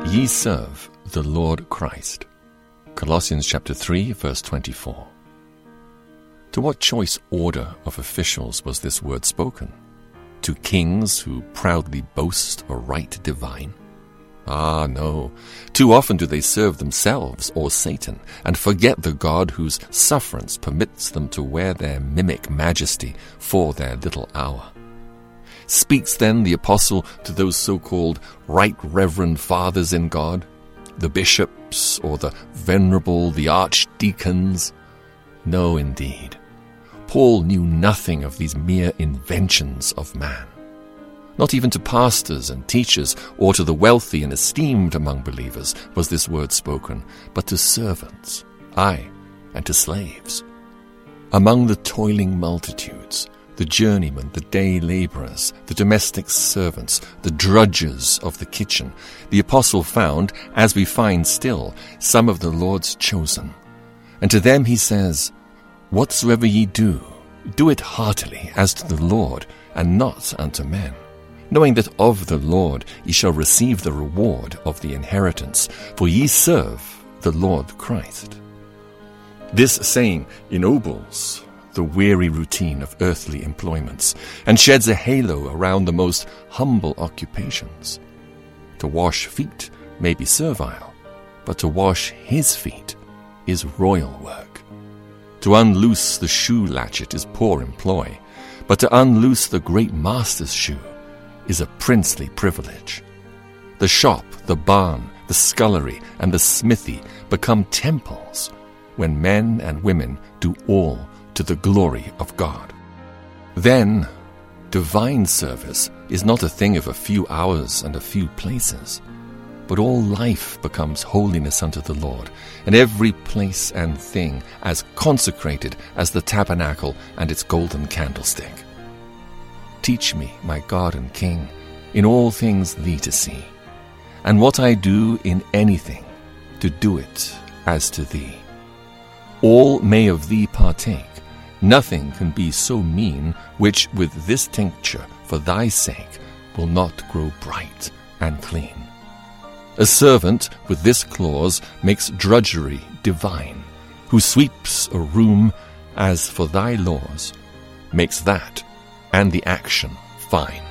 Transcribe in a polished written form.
Ye serve the Lord Christ. Colossians chapter 3, verse 24. To what choice order of officials was this word spoken? To kings who proudly boast a right divine? Ah, no. Too often do they serve themselves or Satan and forget the God whose sufferance permits them to wear their mimic majesty for their little hour. Speaks then the apostle to those so-called right reverend fathers in God, the bishops or the venerable, the archdeacons? No, indeed. Paul knew nothing of these mere inventions of man. Not even to pastors and teachers or to the wealthy and esteemed among believers was this word spoken, but to servants, aye, and to slaves. Among the toiling multitudes, the journeymen, the day laborers, the domestic servants, the drudges of the kitchen, the apostle found, as we find still, some of the Lord's chosen. And to them he says, Whatsoever ye do, do it heartily as to the Lord, and not unto men, knowing that of the Lord ye shall receive the reward of the inheritance, for ye serve the Lord Christ. This saying ennobles the weary routine of earthly employments, and sheds a halo around the most humble occupations. To wash feet may be servile, but to wash his feet is royal work. To unloose the shoe latchet is poor employ, but to unloose the great master's shoe is a princely privilege. The shop, the barn, the scullery, and the smithy become temples when men and women do all to the glory of God. Then, divine service is not a thing of a few hours and a few places, but all life becomes holiness unto the Lord, and every place and thing as consecrated as the tabernacle and its golden candlestick. Teach me, my God and King, in all things thee to see, and what I do in anything, to do it as to thee. All may of thee partake. Nothing can be so mean which with this tincture for thy sake will not grow bright and clean. A servant with this clause makes drudgery divine, who sweeps a room as for thy laws, makes that and the action fine.